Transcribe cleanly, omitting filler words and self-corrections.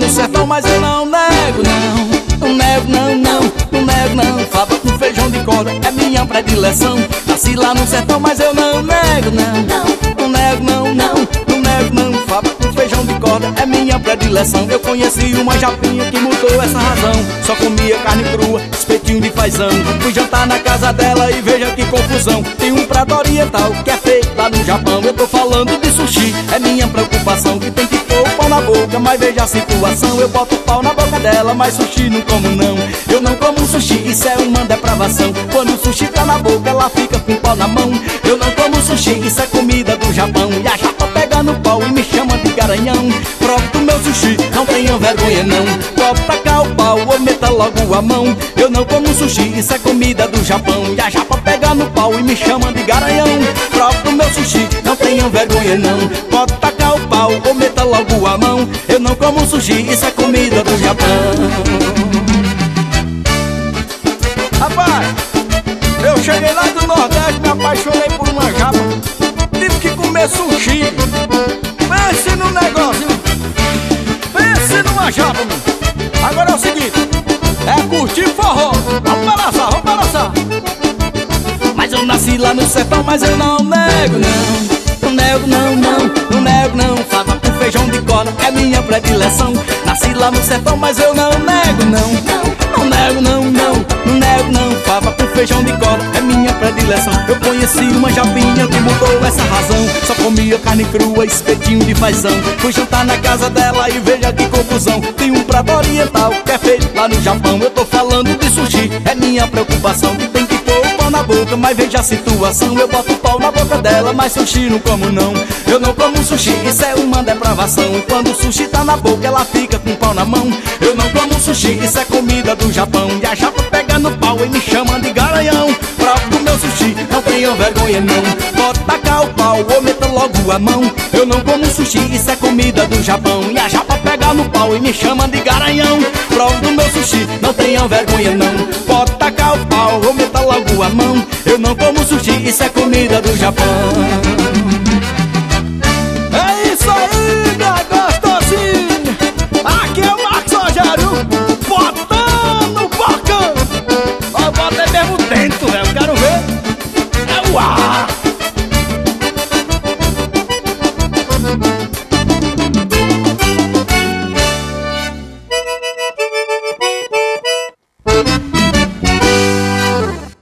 no sertão, mas eu não nego, não. Não nego, não nego, não. Fava com feijão de corda é minha predileção. Nasci lá no sertão, mas eu não nego, não. Não nego, não nego, não. Fava com feijão de corda é minha predileção. Eu conheci uma japinha que mudou essa razão. Só comia carne crua, espetinho de fazão. Fui jantar na casa dela e veja que confusão. Tem um prato oriental que é feito lá no Japão. Eu tô falando de sushi, é minha preocupação. Que tem que pôr o pau na boca, mas veja a situação. Eu boto o pau na boca dela, mas sushi não como não. Eu não como sushi, isso é uma depravação. Quando o sushi tá na boca, ela fica com o pau na mão. Eu não como sushi, isso é comida do Japão. E a japa pega no pau e me chama de garanhão. Prova do meu sushi, não tenha vergonha não. Pode tacar o pau ou meta logo a mão. Eu não como sushi, isso é comida do Japão. E a japa pega no pau e me chama de garanhão. Prova do meu sushi, não tenha vergonha não. Pode tacar o pau ou meta logo a mão. Eu não como sushi, isso é comida do Japão. Rapaz, eu cheguei lá do Nordeste, me apaixonei por uma japa. Tive que comer sushi. Pense num negócio, pense numa japa, meu. Agora é o seguinte, é curtir forró. Vamos balançar. Mas eu nasci lá no sertão, mas eu não nego, não. Não nego, não nego, não. Fava com feijão de corda é minha predileção. Nasci lá no sertão, mas eu não nego, não. Não nego, não nego, não. Fava com feijão de corda é minha predileção. Eu conheci uma japinha que mudou essa razão. Só comia carne crua, espetinho de fazão. Fui jantar na casa dela e veja que confusão. Tem um prato oriental que é feito lá no Japão. Eu tô falando de sushi, é minha preocupação. Que tem que pôr o pau na boca, mas veja a situação. Eu boto o pau na boca dela, mas sushi não como não. Eu não como sushi, isso é uma depravação. E quando o sushi tá na boca, ela fica com o pau na mão. Eu não como sushi, isso é comida do Japão. E a japa pega no pau e me chama de garanhão. Prova do meu sushi, não tenha vergonha não. Pode tacar o pau ou meta logo a mão. Eu não como sushi, isso é comida do Japão. E a japa pega no pau e me chama de garanhão. Prova do meu sushi, não tenha vergonha não. Pode tacar o pau ou meta logo a mão. Eu não como sushi, isso é comida do Japão. É isso aí, minha gostosinha. Aqui é o Marcos Rogério, botando o bocão. Ó, bota aí mesmo dentro, velho, quero ver. É o ar.